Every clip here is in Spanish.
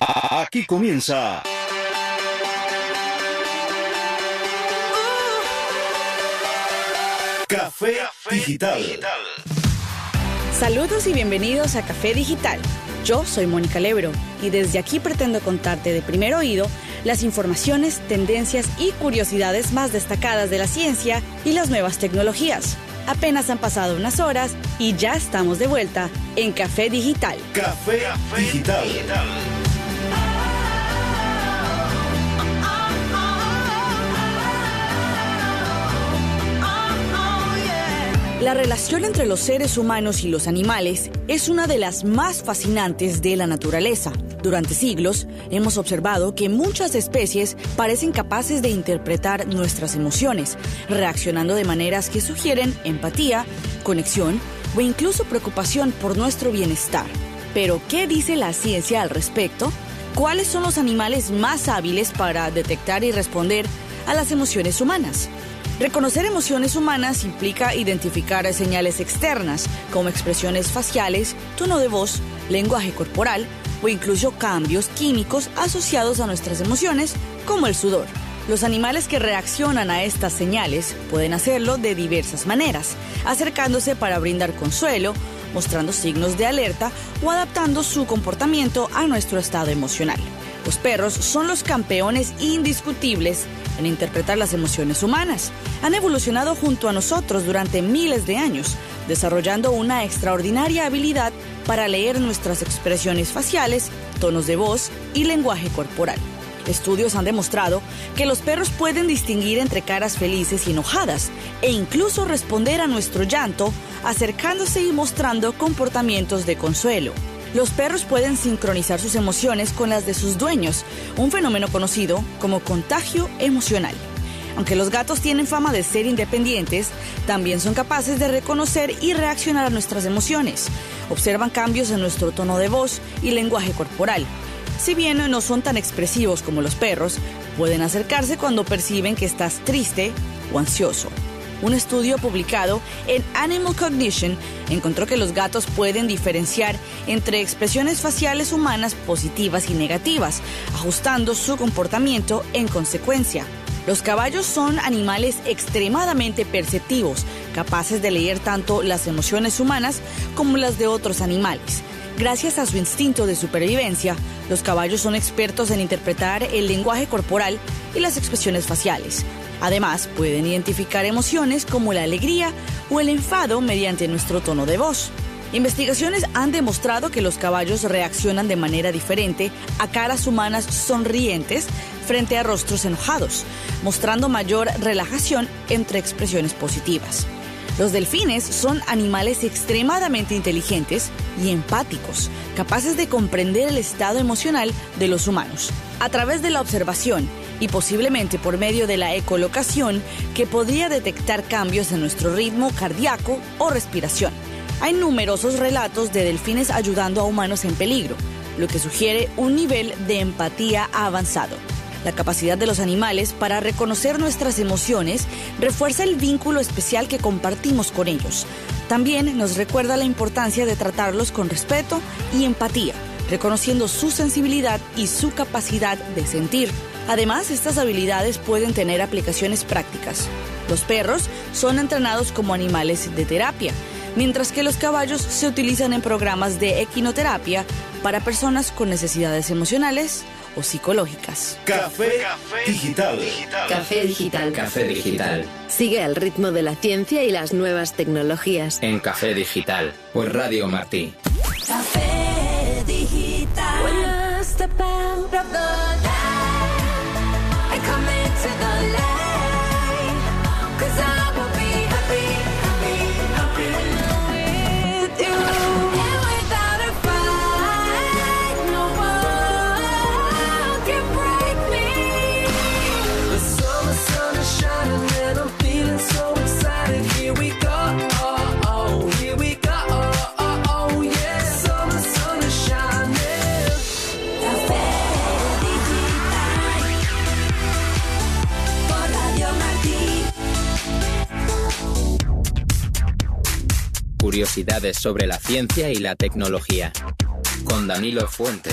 Aquí comienza Café Digital. Saludos y bienvenidos a Café Digital. Yo soy Mónica Lebro y desde aquí pretendo contarte de primer oído las informaciones, tendencias y curiosidades más destacadas de la ciencia y las nuevas tecnologías. Apenas han pasado unas horas y ya estamos de vuelta en Café Digital. Café Digital. La relación entre los seres humanos y los animales es una de las más fascinantes de la naturaleza. Durante siglos, hemos observado que muchas especies parecen capaces de interpretar nuestras emociones, reaccionando de maneras que sugieren empatía, conexión o incluso preocupación por nuestro bienestar. Pero, ¿qué dice la ciencia al respecto? ¿Cuáles son los animales más hábiles para detectar y responder a las emociones humanas? Reconocer emociones humanas implica identificar señales externas, como expresiones faciales, tono de voz, lenguaje corporal o incluso cambios químicos asociados a nuestras emociones, como el sudor. Los animales que reaccionan a estas señales pueden hacerlo de diversas maneras, acercándose para brindar consuelo, mostrando signos de alerta o adaptando su comportamiento a nuestro estado emocional. Los perros son los campeones indiscutibles en interpretar las emociones humanas. Han evolucionado junto a nosotros durante miles de años, desarrollando una extraordinaria habilidad para leer nuestras expresiones faciales, tonos de voz y lenguaje corporal. Estudios han demostrado que los perros pueden distinguir entre caras felices y enojadas e incluso responder a nuestro llanto, acercándose y mostrando comportamientos de consuelo. Los perros pueden sincronizar sus emociones con las de sus dueños, un fenómeno conocido como contagio emocional. Aunque los gatos tienen fama de ser independientes, también son capaces de reconocer y reaccionar a nuestras emociones. Observan cambios en nuestro tono de voz y lenguaje corporal. Si bien no son tan expresivos como los perros, pueden acercarse cuando perciben que estás triste o ansioso. Un estudio publicado en Animal Cognition encontró que los gatos pueden diferenciar entre expresiones faciales humanas positivas y negativas, ajustando su comportamiento en consecuencia. Los caballos son animales extremadamente perceptivos, capaces de leer tanto las emociones humanas como las de otros animales. Gracias a su instinto de supervivencia, los caballos son expertos en interpretar el lenguaje corporal y las expresiones faciales. Además, pueden identificar emociones como la alegría o el enfado mediante nuestro tono de voz. Investigaciones han demostrado que los caballos reaccionan de manera diferente a caras humanas sonrientes frente a rostros enojados, mostrando mayor relajación entre expresiones positivas. Los delfines son animales extremadamente inteligentes y empáticos, capaces de comprender el estado emocional de los humanos a través de la observación y posiblemente por medio de la ecolocación, que podría detectar cambios en nuestro ritmo cardíaco o respiración. Hay numerosos relatos de delfines ayudando a humanos en peligro, lo que sugiere un nivel de empatía avanzado. La capacidad de los animales para reconocer nuestras emociones refuerza el vínculo especial que compartimos con ellos. También nos recuerda la importancia de tratarlos con respeto y empatía, reconociendo su sensibilidad y su capacidad de sentir. Además, estas habilidades pueden tener aplicaciones prácticas. Los perros son entrenados como animales de terapia, mientras que los caballos se utilizan en programas de equinoterapia para personas con necesidades emocionales o psicológicas. Café Digital. Café Digital. Café Digital. Sigue el ritmo de la ciencia y las nuevas tecnologías. En Café Digital, por Radio Martí. Café Digital. When I step out of the light, I come into the light, 'cause I will be happy, happy, happy with you. And without a fight, no one can break me. The sun is shining and I'm feeling so excited. Here we go, here we go. Sun is shining. Café Digital. Por Radio Martí. Curiosidades sobre la ciencia y la tecnología. Con Danilo Fuentes.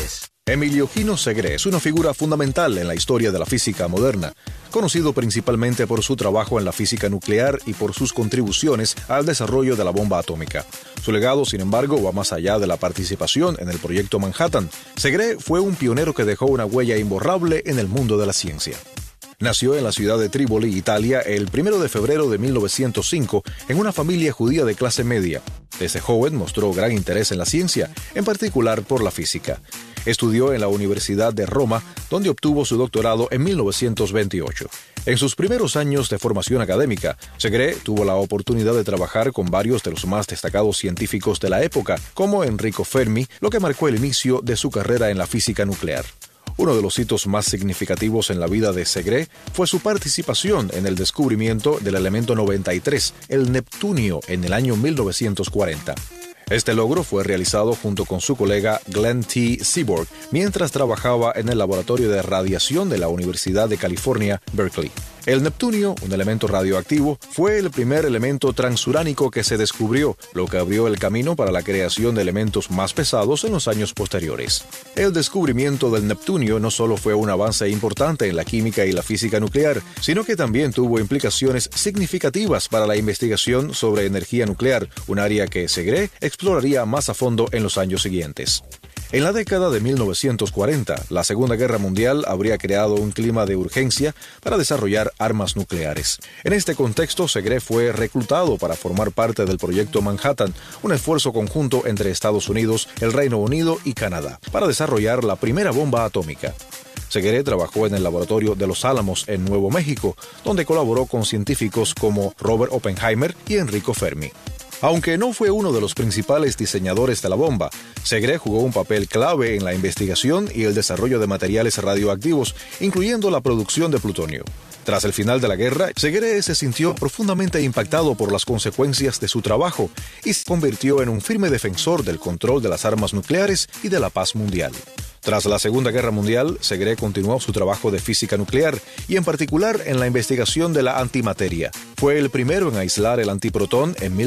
Emilio Gino Segre es una figura fundamental en la historia de la física moderna, conocido principalmente por su trabajo en la física nuclear y por sus contribuciones al desarrollo de la bomba atómica. Su legado, sin embargo, va más allá de la participación en el proyecto Manhattan. Segre fue un pionero que dejó una huella imborrable en el mundo de la ciencia. Nació en la ciudad de Trípoli, Italia, el 1 de febrero de 1905, en una familia judía de clase media. Desde joven mostró gran interés en la ciencia, en particular por la física. Estudió en la Universidad de Roma, donde obtuvo su doctorado en 1928. En sus primeros años de formación académica, Segre tuvo la oportunidad de trabajar con varios de los más destacados científicos de la época, como Enrico Fermi, lo que marcó el inicio de su carrera en la física nuclear. Uno de los hitos más significativos en la vida de Segre fue su participación en el descubrimiento del elemento 93, el neptunio, en el año 1940. Este logro fue realizado junto con su colega Glenn T. Seaborg, mientras trabajaba en el laboratorio de radiación de la Universidad de California, Berkeley. El neptunio, un elemento radioactivo, fue el primer elemento transuránico que se descubrió, lo que abrió el camino para la creación de elementos más pesados en los años posteriores. El descubrimiento del neptunio no solo fue un avance importante en la química y la física nuclear, sino que también tuvo implicaciones significativas para la investigación sobre energía nuclear, un área que Segre exploraría más a fondo en los años siguientes. En la década de 1940, la Segunda Guerra Mundial habría creado un clima de urgencia para desarrollar armas nucleares. En este contexto, Segre fue reclutado para formar parte del proyecto Manhattan, un esfuerzo conjunto entre Estados Unidos, el Reino Unido y Canadá, para desarrollar la primera bomba atómica. Segre trabajó en el laboratorio de Los Álamos en Nuevo México, donde colaboró con científicos como Robert Oppenheimer y Enrico Fermi. Aunque no fue uno de los principales diseñadores de la bomba, Segre jugó un papel clave en la investigación y el desarrollo de materiales radioactivos, incluyendo la producción de plutonio. Tras el final de la guerra, Segre se sintió profundamente impactado por las consecuencias de su trabajo y se convirtió en un firme defensor del control de las armas nucleares y de la paz mundial. Tras la Segunda Guerra Mundial, Segre continuó su trabajo de física nuclear y en particular en la investigación de la antimateria. Fue el primero en aislar el antiprotón en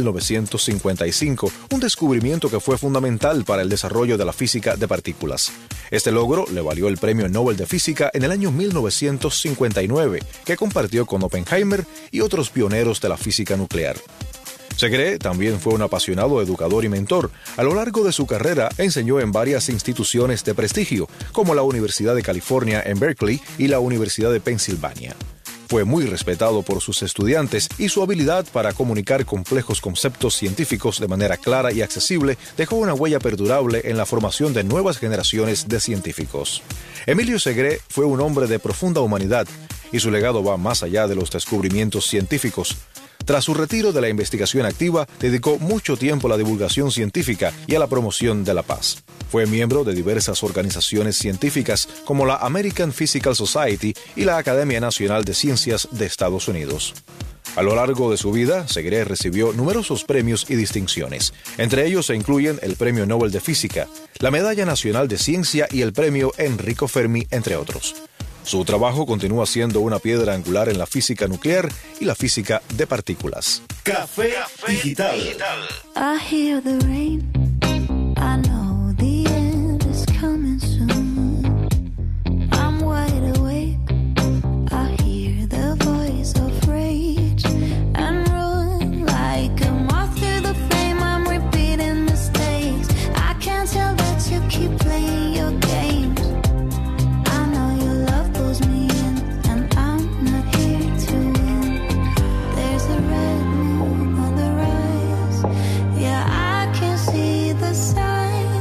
1955, un descubrimiento que fue fundamental para el desarrollo de la física de partículas. Este logro le valió el Premio Nobel de Física en el año 1959, que compartió con Oppenheimer y otros pioneros de la física nuclear. Segre también fue un apasionado educador y mentor. A lo largo de su carrera enseñó en varias instituciones de prestigio, como la Universidad de California en Berkeley y la Universidad de Pensilvania. Fue muy respetado por sus estudiantes y su habilidad para comunicar complejos conceptos científicos de manera clara y accesible dejó una huella perdurable en la formación de nuevas generaciones de científicos. Emilio Segre fue un hombre de profunda humanidad y su legado va más allá de los descubrimientos científicos. Tras su retiro de la investigación activa, dedicó mucho tiempo a la divulgación científica y a la promoción de la paz. Fue miembro de diversas organizaciones científicas como la American Physical Society y la Academia Nacional de Ciencias de Estados Unidos. A lo largo de su vida, Segre recibió numerosos premios y distinciones. Entre ellos se incluyen el Premio Nobel de Física, la Medalla Nacional de Ciencia y el Premio Enrico Fermi, entre otros. Su trabajo continúa siendo una piedra angular en la física nuclear y la física de partículas. Café Digital. I hear the rain. I know the end is coming soon. I'm wide awake. I hear the voice of rage and run like a moth to the flame. I'm repeating mistakes. I can't tell that you keep playing your games. I know your love pulls me in, and I'm not here to win. There's a red moon on the rise. Yeah, I can see the sign.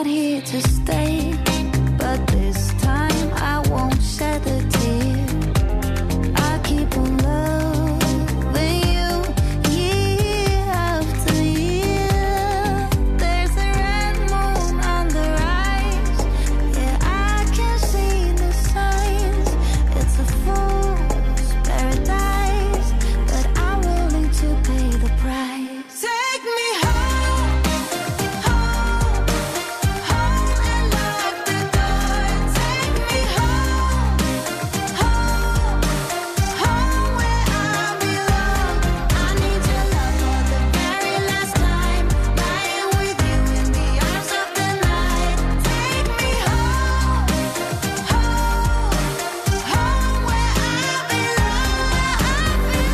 not here to stay, but this time I won't shed a tear. I keep on loving you year after year. There's a red moon on the rise. Yeah, I can see the signs. It's a fool's paradise, but I'm willing to pay the price. Take me home, home, home and lock the door. Take me home, home, home where I belong. I need your love for the very last time, lying with you in the arms of the night. Take me home, home, home where I belong. I've been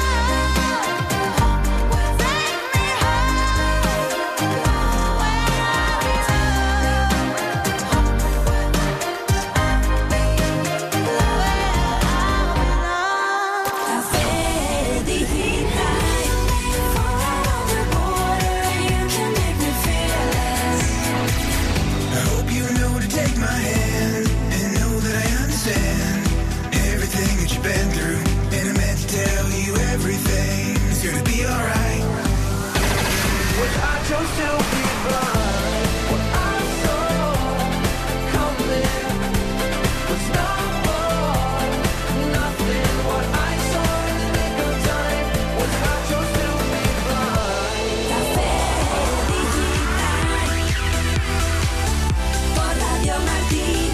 Café Digital. I hope you know to take my hand and know that I understand everything that you've been through, and I meant to tell you everything. It's gonna be alright. What I chose to be blind, what I saw coming was not more, nothing. What I saw in the nick of time was I chose to be blind. Café Digital por Radio Martí.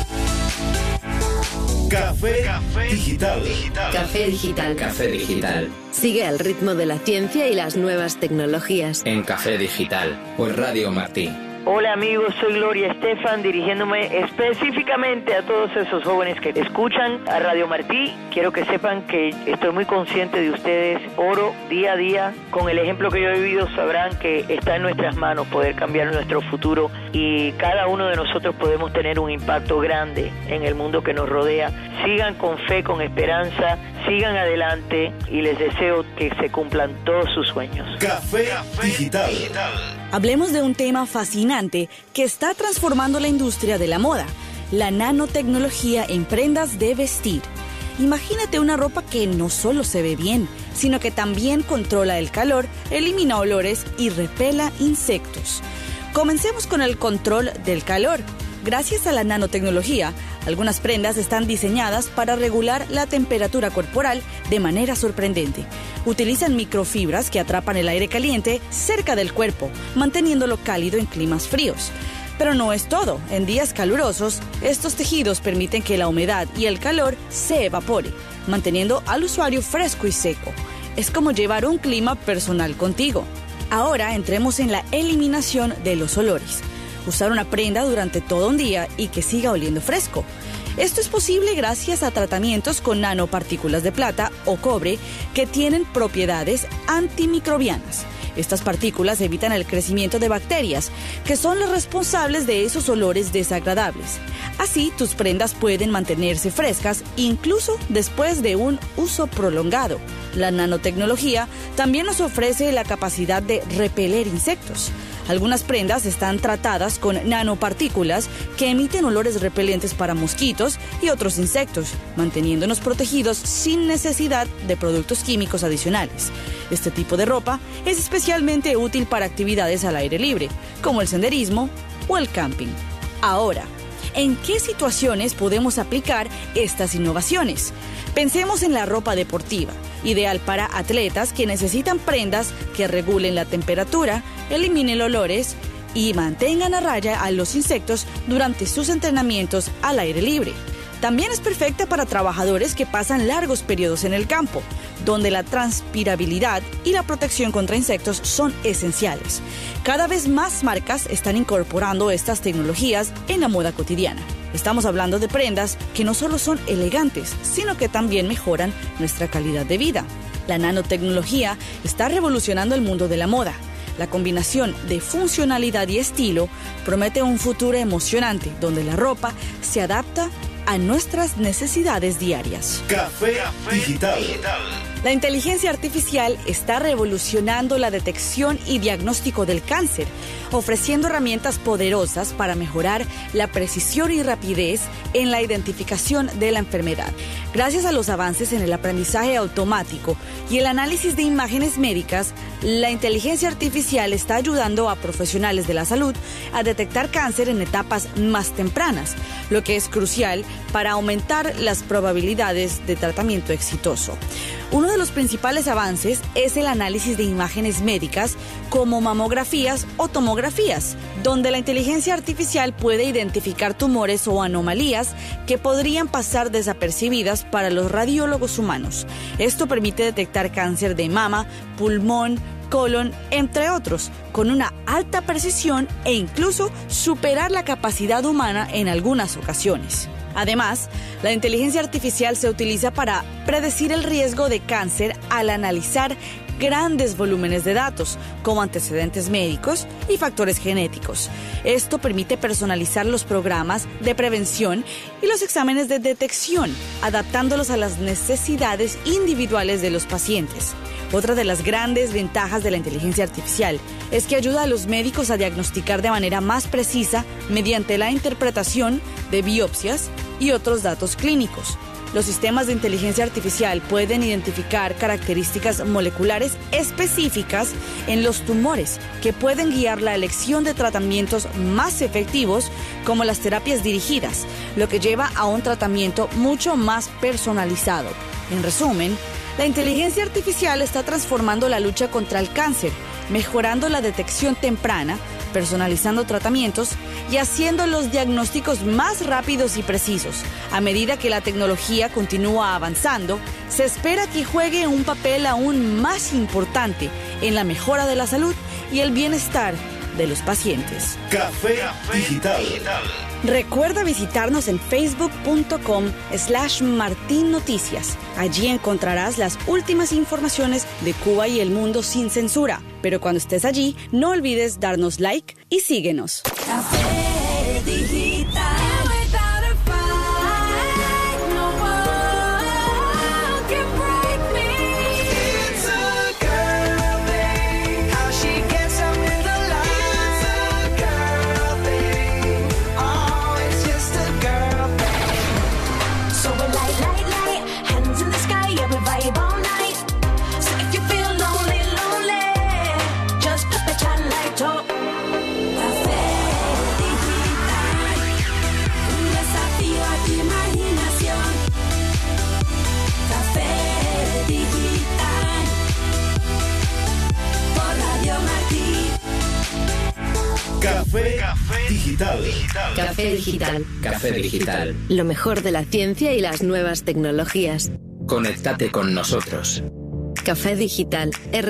Café Digital. Café Digital. Café Digital. Sigue al ritmo de la ciencia y las nuevas tecnologías. En Café Digital. Por Radio Martí. Hola amigos, soy Gloria Estefan, dirigiéndome específicamente a todos esos jóvenes que escuchan a Radio Martí. Quiero que sepan que estoy muy consciente de ustedes. Oro día a día. Con el ejemplo que yo he vivido sabrán que está en nuestras manos poder cambiar nuestro futuro, y cada uno de nosotros podemos tener un impacto grande en el mundo que nos rodea. Sigan con fe, con esperanza, sigan adelante y les deseo que se cumplan todos sus sueños. Café Digital. Hablemos de un tema fascinante que está transformando la industria de la moda: la nanotecnología en prendas de vestir. Imagínate una ropa que no solo se ve bien, sino que también controla el calor, elimina olores y repela insectos. Comencemos con el control del calor. Gracias a la nanotecnología, algunas prendas están diseñadas para regular la temperatura corporal de manera sorprendente. Utilizan microfibras que atrapan el aire caliente cerca del cuerpo, manteniéndolo cálido en climas fríos. Pero no es todo. En días calurosos, estos tejidos permiten que la humedad y el calor se evapore, manteniendo al usuario fresco y seco. Es como llevar un clima personal contigo. Ahora entremos en la eliminación de los olores. Usar una prenda durante todo un día y que siga oliendo fresco. Esto es posible gracias a tratamientos con nanopartículas de plata o cobre que tienen propiedades antimicrobianas. Estas partículas evitan el crecimiento de bacterias, que son las responsables de esos olores desagradables. Así, tus prendas pueden mantenerse frescas incluso después de un uso prolongado. La nanotecnología también nos ofrece la capacidad de repeler insectos. Algunas prendas están tratadas con nanopartículas que emiten olores repelentes para mosquitos y otros insectos, manteniéndonos protegidos sin necesidad de productos químicos adicionales. Este tipo de ropa es especialmente útil para actividades al aire libre, como el senderismo o el camping. Ahora, ¿en qué situaciones podemos aplicar estas innovaciones? Pensemos en la ropa deportiva, ideal para atletas que necesitan prendas que regulen la temperatura, eliminen olores y mantengan a raya a los insectos durante sus entrenamientos al aire libre. También es perfecta para trabajadores que pasan largos periodos en el campo, donde la transpirabilidad y la protección contra insectos son esenciales. Cada vez más marcas están incorporando estas tecnologías en la moda cotidiana. Estamos hablando de prendas que no solo son elegantes, sino que también mejoran nuestra calidad de vida. La nanotecnología está revolucionando el mundo de la moda. La combinación de funcionalidad y estilo promete un futuro emocionante, donde la ropa se adapta a nuestras necesidades diarias. Café Digital. La inteligencia artificial está revolucionando la detección y diagnóstico del cáncer, ofreciendo herramientas poderosas para mejorar la precisión y rapidez en la identificación de la enfermedad. Gracias a los avances en el aprendizaje automático y el análisis de imágenes médicas, la inteligencia artificial está ayudando a profesionales de la salud a detectar cáncer en etapas más tempranas, lo que es crucial para aumentar las probabilidades de tratamiento exitoso. Uno de los principales avances es el análisis de imágenes médicas como mamografías o tomografías, donde la inteligencia artificial puede identificar tumores o anomalías que podrían pasar desapercibidas para los radiólogos humanos. Esto permite detectar cáncer de mama, pulmón, colon, entre otros, con una alta precisión e incluso superar la capacidad humana en algunas ocasiones. Además, la inteligencia artificial se utiliza para predecir el riesgo de cáncer al analizar grandes volúmenes de datos, como antecedentes médicos y factores genéticos. Esto permite personalizar los programas de prevención y los exámenes de detección, adaptándolos a las necesidades individuales de los pacientes. Otra de las grandes ventajas de la inteligencia artificial es que ayuda a los médicos a diagnosticar de manera más precisa mediante la interpretación de biopsias y otros datos clínicos. Los sistemas de inteligencia artificial pueden identificar características moleculares específicas en los tumores que pueden guiar la elección de tratamientos más efectivos, como las terapias dirigidas, lo que lleva a un tratamiento mucho más personalizado. En resumen, la inteligencia artificial está transformando la lucha contra el cáncer, mejorando la detección temprana, personalizando tratamientos y haciendo los diagnósticos más rápidos y precisos. A medida que la tecnología continúa avanzando, se espera que juegue un papel aún más importante en la mejora de la salud y el bienestar de los pacientes. Café Digital. Recuerda visitarnos en facebook.com/martinnoticias. Allí encontrarás las últimas informaciones de Cuba y el mundo sin censura. Pero cuando estés allí, no olvides darnos like y síguenos. Café Digital. Without a fight, no one can break me. It's a girl thing, how she gets up in the light. It's a girl thing, oh, it's just a girl thing. So we're light, light, light, hands in the sky, yeah, we vibe all night. So if you feel lonely, lonely, just put the light up. Café Digital, un desafío a tu imaginación. Café Digital, por Radio Martí. Café Digital. Café Digital. Café Digital. Lo mejor de la ciencia y las nuevas tecnologías. Conéctate con nosotros. Café Digital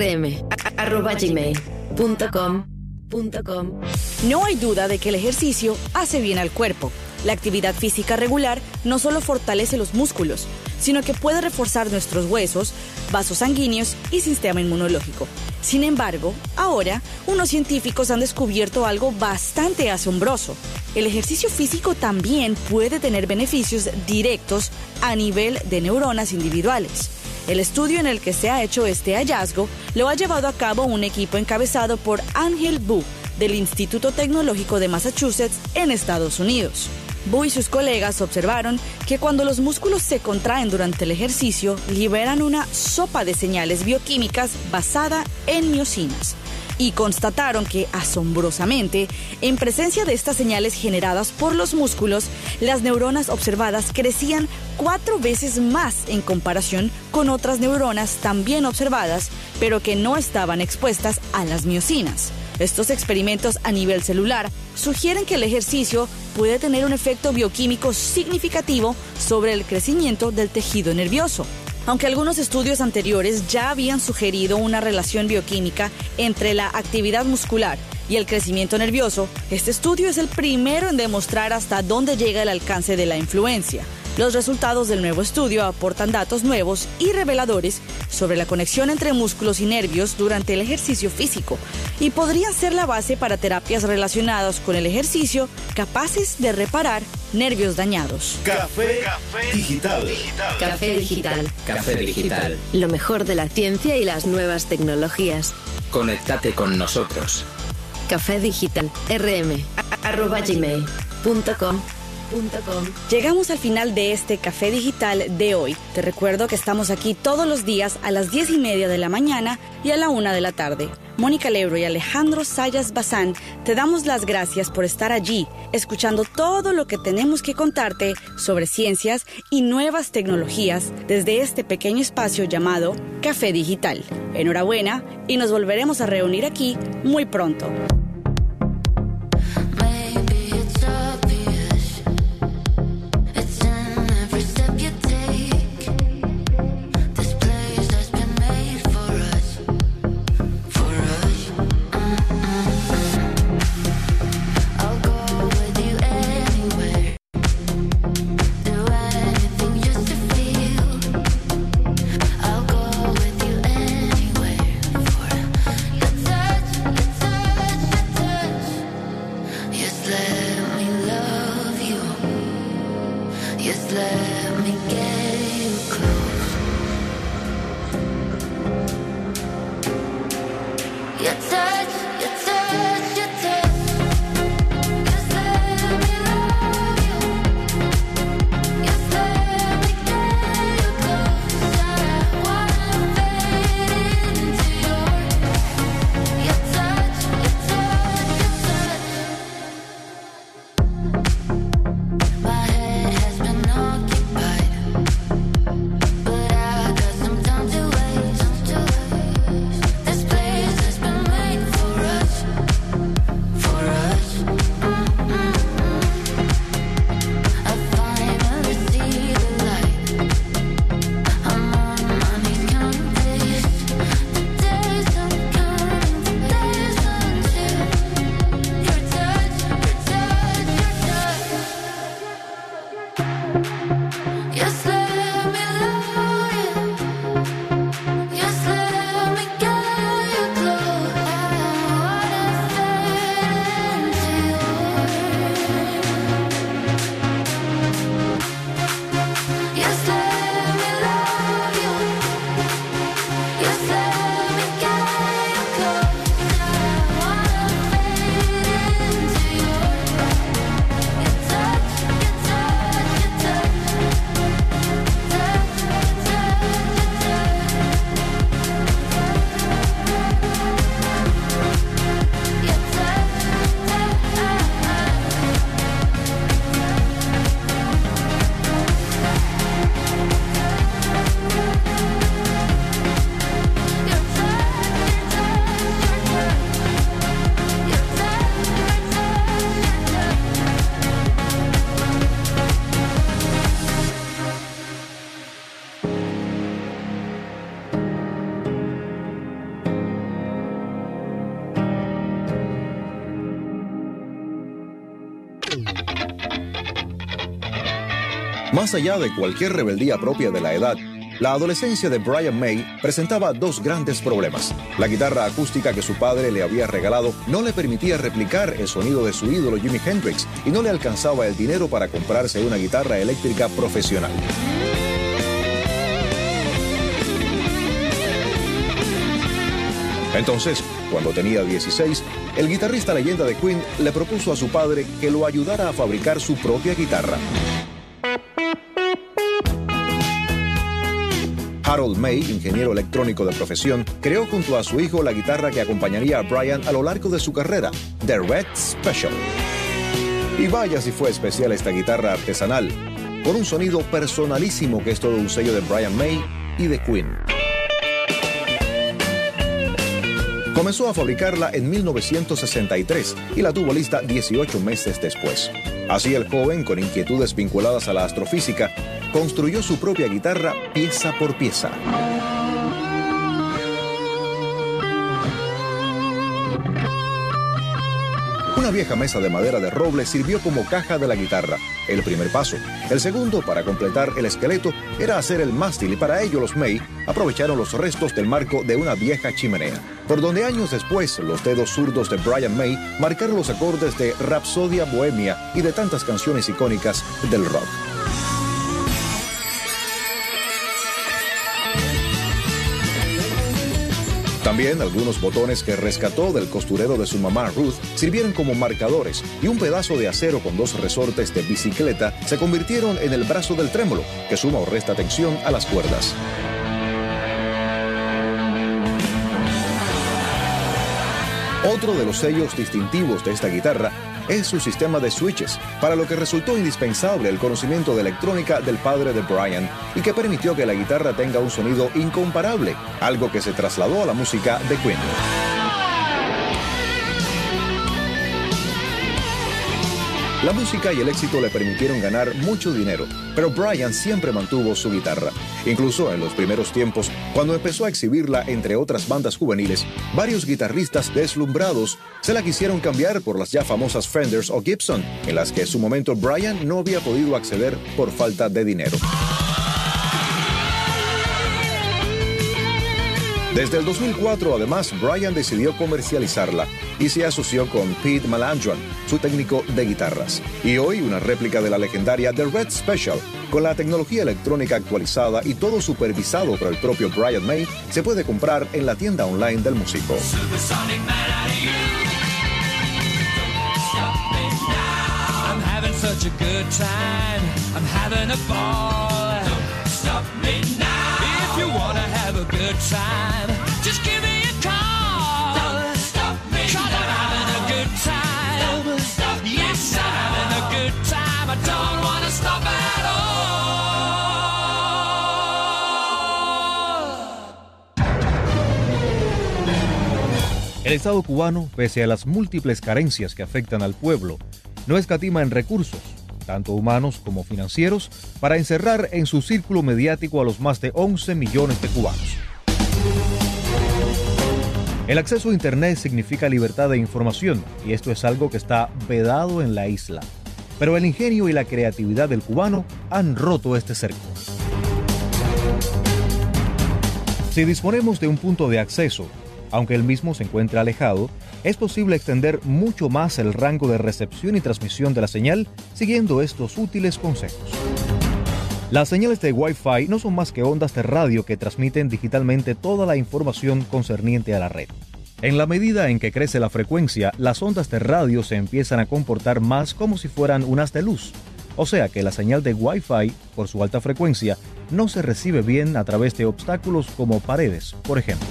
rm@gmail.com. No hay duda de que el ejercicio hace bien al cuerpo. La actividad física regular no solo fortalece los músculos, sino que puede reforzar nuestros huesos, vasos sanguíneos y sistema inmunológico. Sin embargo, ahora, unos científicos han descubierto algo bastante asombroso. El ejercicio físico también puede tener beneficios directos a nivel de neuronas individuales. El estudio en el que se ha hecho este hallazgo lo ha llevado a cabo un equipo encabezado por Angel Bu, del Instituto Tecnológico de Massachusetts en Estados Unidos. Bu y sus colegas observaron que cuando los músculos se contraen durante el ejercicio, liberan una sopa de señales bioquímicas basada en miocinas. Y constataron que, asombrosamente, en presencia de estas señales generadas por los músculos, las neuronas observadas crecían 4 veces más en comparación con otras neuronas también observadas, pero que no estaban expuestas a las miocinas. Estos experimentos a nivel celular sugieren que el ejercicio puede tener un efecto bioquímico significativo sobre el crecimiento del tejido nervioso. Aunque algunos estudios anteriores ya habían sugerido una relación bioquímica entre la actividad muscular y el crecimiento nervioso, este estudio es el primero en demostrar hasta dónde llega el alcance de la influencia. Los resultados del nuevo estudio aportan datos nuevos y reveladores sobre la conexión entre músculos y nervios durante el ejercicio físico y podrían ser la base para terapias relacionadas con el ejercicio capaces de reparar nervios dañados. Café Digital. Café Digital. Café Digital. Lo mejor de la ciencia y las nuevas tecnologías. Conéctate con nosotros. Café Digital. rm@gmail.com. Llegamos al final de este Café Digital de hoy. Te recuerdo que estamos aquí todos los días a las 10:30 de la mañana y a la 1 de la tarde. Mónica Lebro y Alejandro Sayas Bazán te damos las gracias por estar allí, escuchando todo lo que tenemos que contarte sobre ciencias y nuevas tecnologías desde este pequeño espacio llamado Café Digital. Enhorabuena y nos volveremos a reunir aquí muy pronto. Más allá de cualquier rebeldía propia de la edad, la adolescencia de Brian May presentaba dos grandes problemas. La guitarra acústica que su padre le había regalado no le permitía replicar el sonido de su ídolo Jimi Hendrix y no le alcanzaba el dinero para comprarse una guitarra eléctrica profesional. Entonces, cuando tenía 16, el guitarrista leyenda de Queen le propuso a su padre que lo ayudara a fabricar su propia guitarra. Harold May, ingeniero electrónico de profesión, creó junto a su hijo la guitarra que acompañaría a Brian a lo largo de su carrera, The Red Special. Y vaya si fue especial esta guitarra artesanal, con un sonido personalísimo que es todo un sello de Brian May y de Queen. Comenzó a fabricarla en 1963 y la tuvo lista 18 meses después. Así el joven, con inquietudes vinculadas a la astrofísica, construyó su propia guitarra pieza por pieza. Una vieja mesa de madera de roble sirvió como caja de la guitarra, el primer paso. El segundo, para completar el esqueleto, era hacer el mástil y para ello los May aprovecharon los restos del marco de una vieja chimenea, por donde años después los dedos zurdos de Brian May marcaron los acordes de Rapsodia Bohemia y de tantas canciones icónicas del rock. También algunos botones que rescató del costurero de su mamá Ruth sirvieron como marcadores y un pedazo de acero con 2 resortes de bicicleta se convirtieron en el brazo del trémolo, que suma o resta tensión a las cuerdas. Otro de los sellos distintivos de esta guitarra es su sistema de switches, para lo que resultó indispensable el conocimiento de electrónica del padre de Brian y que permitió que la guitarra tenga un sonido incomparable, algo que se trasladó a la música de Queen. La música y el éxito le permitieron ganar mucho dinero, pero Brian siempre mantuvo su guitarra. Incluso en los primeros tiempos, cuando empezó a exhibirla entre otras bandas juveniles, varios guitarristas deslumbrados se la quisieron cambiar por las ya famosas Fenders o Gibson, en las que en su momento Brian no había podido acceder por falta de dinero. Desde el 2004, además, Brian decidió comercializarla y se asoció con Pete Malandron, su técnico de guitarras. Y hoy, una réplica de la legendaria The Red Special, con la tecnología electrónica actualizada y todo supervisado por el propio Brian May, se puede comprar en la tienda online del músico. Good time. Just give me a call. Don't stop me. 'Cause I'm having a good time. Don't stop me. Yes, I'm having a good time. I don't want to stop at all. El Estado cubano, pese a las múltiples carencias que afectan al pueblo, no escatima en recursos, tanto humanos como financieros, para encerrar en su círculo mediático a los más de 11 millones de cubanos. El acceso a Internet significa libertad de información, y esto es algo que está vedado en la isla. Pero el ingenio y la creatividad del cubano han roto este cerco. Si disponemos de un punto de acceso, aunque el mismo se encuentre alejado, es posible extender mucho más el rango de recepción y transmisión de la señal siguiendo estos útiles consejos. Las señales de Wi-Fi no son más que ondas de radio que transmiten digitalmente toda la información concerniente a la red. En la medida en que crece la frecuencia, las ondas de radio se empiezan a comportar más como si fueran un haz de luz. O sea que la señal de Wi-Fi, por su alta frecuencia, no se recibe bien a través de obstáculos como paredes, por ejemplo.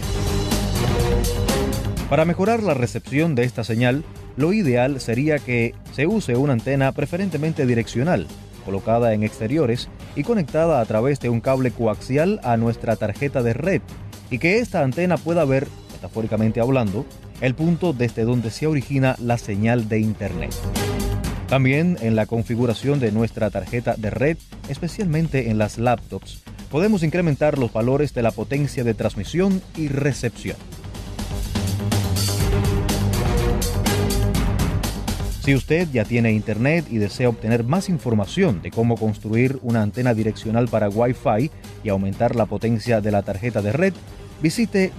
Para mejorar la recepción de esta señal, lo ideal sería que se use una antena preferentemente direccional, colocada en exteriores y conectada a través de un cable coaxial a nuestra tarjeta de red, y que esta antena pueda ver, metafóricamente hablando, el punto desde donde se origina la señal de Internet. También en la configuración de nuestra tarjeta de red, especialmente en las laptops, podemos incrementar los valores de la potencia de transmisión y recepción. Si usted ya tiene Internet y desea obtener más información de cómo construir una antena direccional para Wi-Fi y aumentar la potencia de la tarjeta de red, visite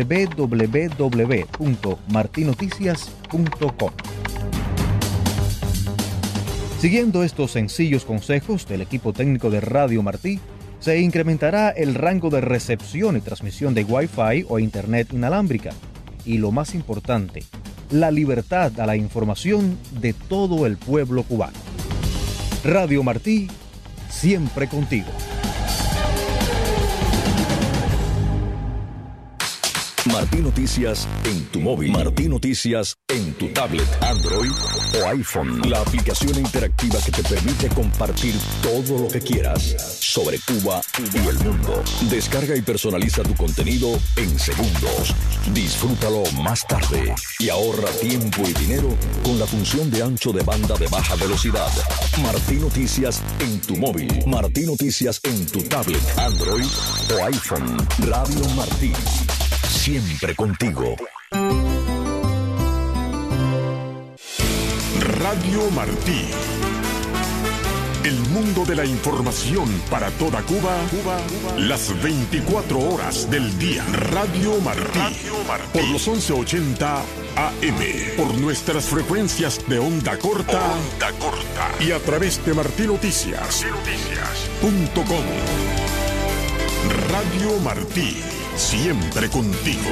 www.martinoticias.com. Siguiendo estos sencillos consejos del equipo técnico de Radio Martí, se incrementará el rango de recepción y transmisión de Wi-Fi o Internet inalámbrica. Y lo más importante, la libertad a la información de todo el pueblo cubano. Radio Martí, siempre contigo. Martí Noticias en tu móvil. Martí Noticias en tu tablet, Android o iPhone. La aplicación interactiva que te permite compartir todo lo que quieras sobre Cuba y el mundo. Descarga y personaliza tu contenido en segundos. Disfrútalo más tarde y ahorra tiempo y dinero con la función de ancho de banda de baja velocidad. Martí Noticias en tu móvil. Martí Noticias en tu tablet, Android o iPhone. Radio Martí. Siempre contigo. Radio Martí. El mundo de la información para toda Cuba, las 24 horas del día. Radio Martí. Por los 1180 AM. Por nuestras frecuencias de onda corta. Y a través de martinoticias.com. Radio Martí. Siempre contigo.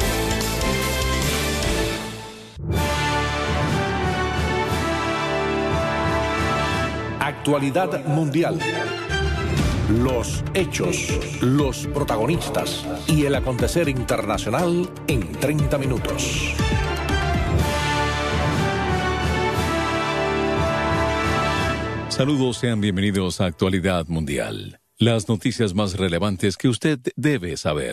Actualidad mundial. Los hechos, los protagonistas y el acontecer internacional en 30 minutos. Saludos, sean bienvenidos a Actualidad Mundial. Las noticias más relevantes que usted debe saber.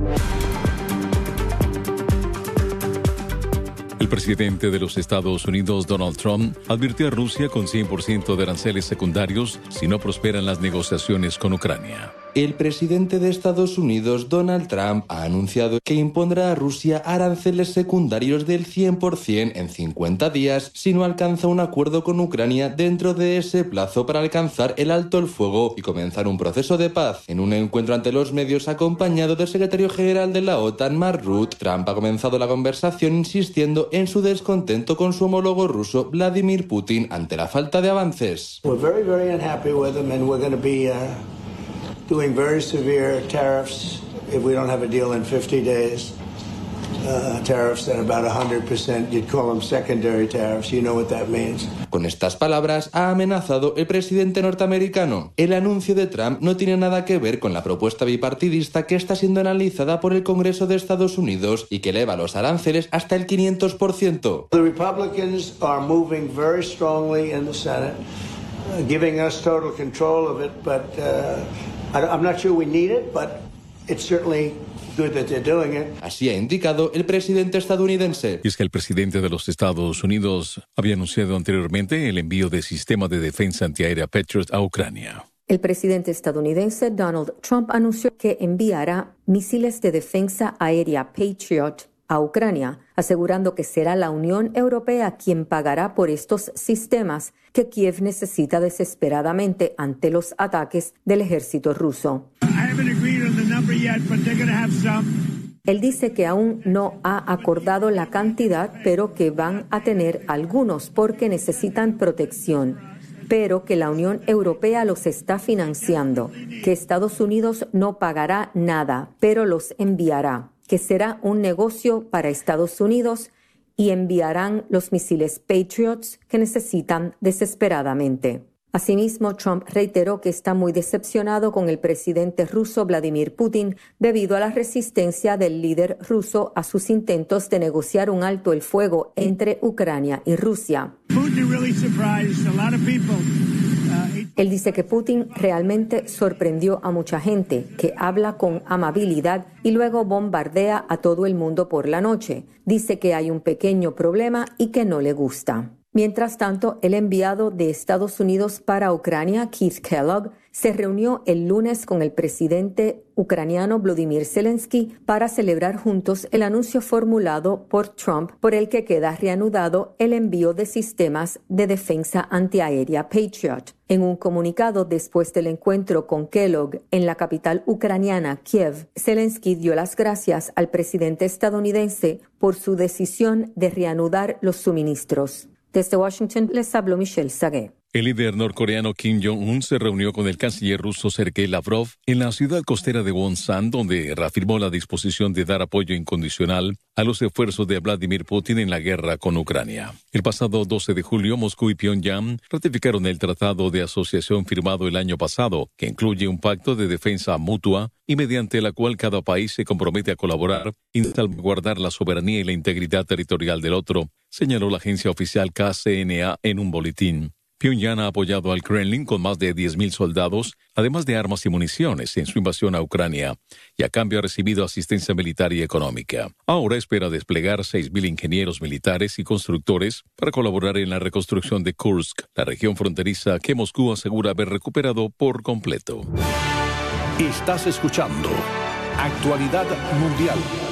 El presidente de los Estados Unidos, Donald Trump, advirtió a Rusia con 100% de aranceles secundarios si no prosperan las negociaciones con Ucrania. El presidente de Estados Unidos, Donald Trump, ha anunciado que impondrá a Rusia aranceles secundarios del 100% en 50 días si no alcanza un acuerdo con Ucrania dentro de ese plazo para alcanzar el alto el fuego y comenzar un proceso de paz. En un encuentro ante los medios acompañado del secretario general de la OTAN, Mark Rutte, Trump ha comenzado la conversación insistiendo en su descontento con su homólogo ruso, Vladimir Putin, ante la falta de avances. We're very, very unhappy with him and we're going to be doing very severe tariffs if we don't have a deal in 50 days. Tariffs at about 100%. You'd call them secondary tariffs. You know what that means. Con estas palabras ha amenazado el presidente norteamericano. El anuncio de Trump no tiene nada que ver con la propuesta bipartidista que está siendo analizada por el Congreso de Estados Unidos y que eleva los aranceles hasta el 500%. The Republicans are moving very strongly in the Senate, giving us total control of it, but I'm not sure we need it, but it's certainly good that they're doing it. Así ha indicado el presidente estadounidense. Y es que el presidente de los Estados Unidos había anunciado anteriormente el envío de sistema de defensa antiaérea Patriot a Ucrania. El presidente estadounidense Donald Trump anunció que enviará misiles de defensa aérea Patriot a Ucrania, asegurando que será la Unión Europea quien pagará por estos sistemas que Kiev necesita desesperadamente ante los ataques del ejército ruso. Él dice que aún no ha acordado la cantidad, pero que van a tener algunos porque necesitan protección, pero que la Unión Europea los está financiando, que Estados Unidos no pagará nada, pero los enviará, que será un negocio para Estados Unidos y enviarán los misiles Patriots que necesitan desesperadamente. Asimismo, Trump reiteró que está muy decepcionado con el presidente ruso Vladimir Putin debido a la resistencia del líder ruso a sus intentos de negociar un alto el fuego entre Ucrania y Rusia. Él dice que Putin realmente sorprendió a mucha gente, que habla con amabilidad y luego bombardea a todo el mundo por la noche. Dice que hay un pequeño problema y que no le gusta. Mientras tanto, el enviado de Estados Unidos para Ucrania, Keith Kellogg, se reunió el lunes con el presidente ucraniano Volodymyr Zelensky para celebrar juntos el anuncio formulado por Trump por el que queda reanudado el envío de sistemas de defensa antiaérea Patriot. En un comunicado después del encuentro con Kellogg en la capital ucraniana, Kiev, Zelensky dio las gracias al presidente estadounidense por su decisión de reanudar los suministros. Desde Washington les habló Michelle Sagué. El líder norcoreano Kim Jong-un se reunió con el canciller ruso Sergei Lavrov en la ciudad costera de Wonsan, donde reafirmó la disposición de dar apoyo incondicional a los esfuerzos de Vladimir Putin en la guerra con Ucrania. El pasado 12 de julio, Moscú y Pyongyang ratificaron el tratado de asociación firmado el año pasado, que incluye un pacto de defensa mutua y mediante la cual cada país se compromete a colaborar y salvaguardar la soberanía y la integridad territorial del otro, señaló la agencia oficial KCNA en un boletín. Pyongyang ha apoyado al Kremlin con más de 10.000 soldados, además de armas y municiones en su invasión a Ucrania, y a cambio ha recibido asistencia militar y económica. Ahora espera desplegar 6.000 ingenieros militares y constructores para colaborar en la reconstrucción de Kursk, la región fronteriza que Moscú asegura haber recuperado por completo. Estás escuchando Actualidad Mundial.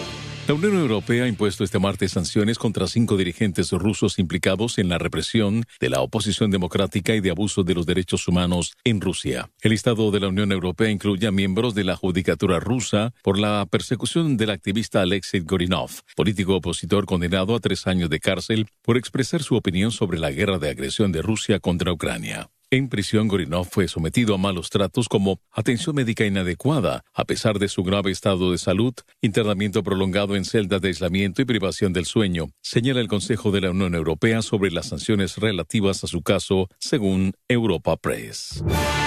La Unión Europea ha impuesto este martes sanciones contra 5 dirigentes rusos implicados en la represión de la oposición democrática y de abuso de los derechos humanos en Rusia. El listado de la Unión Europea incluye a miembros de la judicatura rusa por la persecución del activista Alexei Gorinov, político opositor condenado a 3 años de cárcel por expresar su opinión sobre la guerra de agresión de Rusia contra Ucrania. En prisión, Gorinov fue sometido a malos tratos como atención médica inadecuada, a pesar de su grave estado de salud, internamiento prolongado en celdas de aislamiento y privación del sueño, señala el Consejo de la Unión Europea sobre las sanciones relativas a su caso, según Europa Press.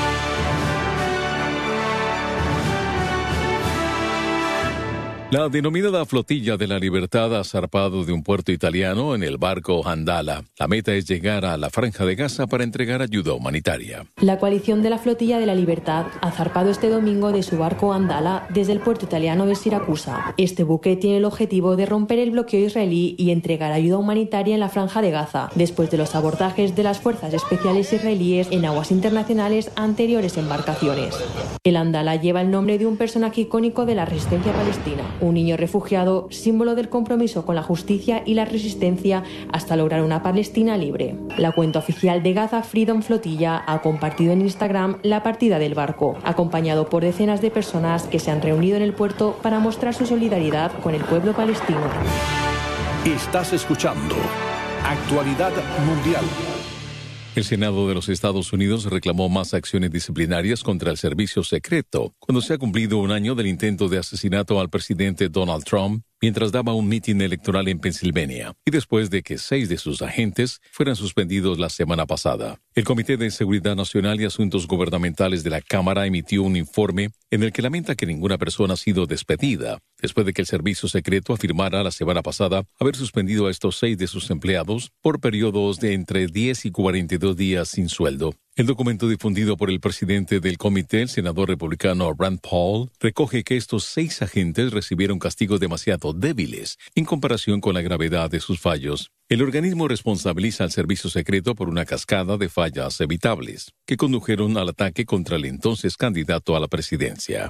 La denominada Flotilla de la Libertad ha zarpado de un puerto italiano en el barco Andala. La meta es llegar a la Franja de Gaza para entregar ayuda humanitaria. La coalición de la Flotilla de la Libertad ha zarpado este domingo de su barco Andala desde el puerto italiano de Siracusa. Este buque tiene el objetivo de romper el bloqueo israelí y entregar ayuda humanitaria en la Franja de Gaza, después de los abordajes de las fuerzas especiales israelíes en aguas internacionales a anteriores embarcaciones. El Andala lleva el nombre de un personaje icónico de la resistencia palestina, un niño refugiado, símbolo del compromiso con la justicia y la resistencia hasta lograr una Palestina libre. La cuenta oficial de Gaza Freedom Flotilla ha compartido en Instagram la partida del barco, acompañado por decenas de personas que se han reunido en el puerto para mostrar su solidaridad con el pueblo palestino. Estás escuchando Actualidad Mundial. El Senado de los Estados Unidos reclamó más acciones disciplinarias contra el servicio secreto cuando se ha cumplido un año del intento de asesinato al presidente Donald Trump mientras daba un mitin electoral en Pensilvania y después de que 6 de sus agentes fueran suspendidos la semana pasada. El Comité de Seguridad Nacional y Asuntos Gubernamentales de la Cámara emitió un informe en el que lamenta que ninguna persona ha sido despedida después de que el servicio secreto afirmara la semana pasada haber suspendido a estos 6 de sus empleados por periodos de entre 10 y 42 días sin sueldo. El documento difundido por el presidente del comité, el senador republicano Rand Paul, recoge que estos 6 agentes recibieron castigos demasiado débiles en comparación con la gravedad de sus fallos. El organismo responsabiliza al servicio secreto por una cascada de fallas evitables que condujeron al ataque contra el entonces candidato a la presidencia.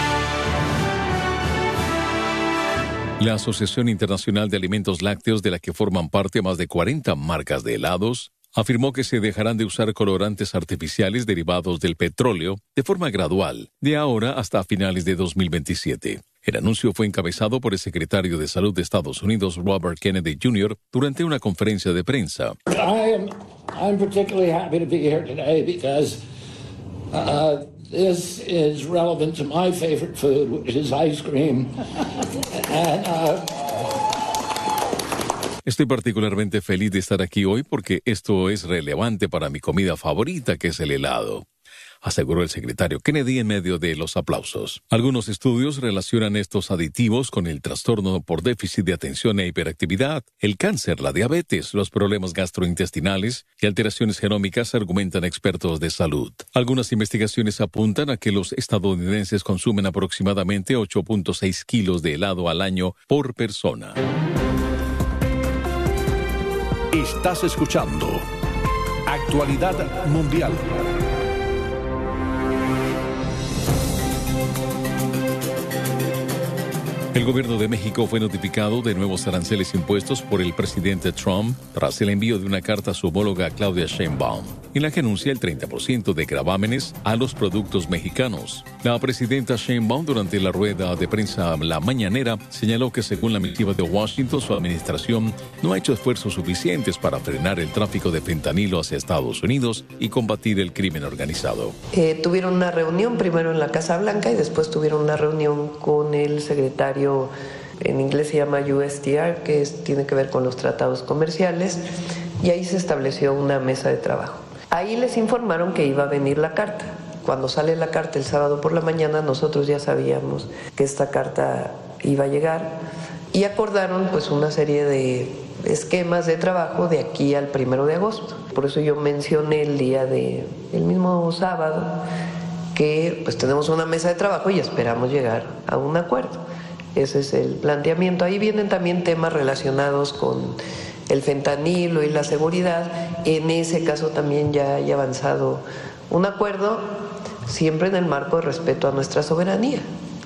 La Asociación Internacional de Alimentos Lácteos, de la que forman parte más de 40 marcas de helados, afirmó que se dejarán de usar colorantes artificiales derivados del petróleo de forma gradual, de ahora hasta finales de 2027. El anuncio fue encabezado por el secretario de Salud de Estados Unidos, Robert Kennedy Jr., durante una conferencia de prensa. I'm particularly happy to be here today because this is relevant to my favorite food, which is ice cream. Estoy particularmente feliz de estar aquí hoy porque esto es relevante para mi comida favorita, que es el helado, aseguró el secretario Kennedy en medio de los aplausos. Algunos estudios relacionan estos aditivos con el trastorno por déficit de atención e hiperactividad, el cáncer, la diabetes, los problemas gastrointestinales y alteraciones genómicas, argumentan expertos de salud. Algunas investigaciones apuntan a que los estadounidenses consumen aproximadamente 8.6 kilos de helado al año por persona. Estás escuchando Actualidad Mundial. El gobierno de México fue notificado de nuevos aranceles impuestos por el presidente Trump tras el envío de una carta a su homóloga Claudia Sheinbaum, en la que anuncia el 30% de gravámenes a los productos mexicanos. La presidenta Sheinbaum, durante la rueda de prensa la mañanera, señaló que según la missiva de Washington, su administración no ha hecho esfuerzos suficientes para frenar el tráfico de fentanilo hacia Estados Unidos y combatir el crimen organizado. Tuvieron una reunión primero en la Casa Blanca y después tuvieron una reunión con el secretario, en inglés se llama USTR, que tiene que ver con los tratados comerciales, y ahí se estableció una mesa de trabajo. Ahí les informaron que iba a venir la carta. Cuando sale la carta el sábado por la mañana, nosotros ya sabíamos que esta carta iba a llegar y acordaron pues una serie de esquemas de trabajo de aquí al 1 de agosto. Por eso yo mencioné el mismo sábado que pues tenemos una mesa de trabajo y esperamos llegar a un acuerdo. Ese es el planteamiento. Ahí vienen también temas relacionados con el fentanilo y la seguridad. En ese caso también ya hay avanzado un acuerdo, siempre en el marco de respeto a nuestra soberanía,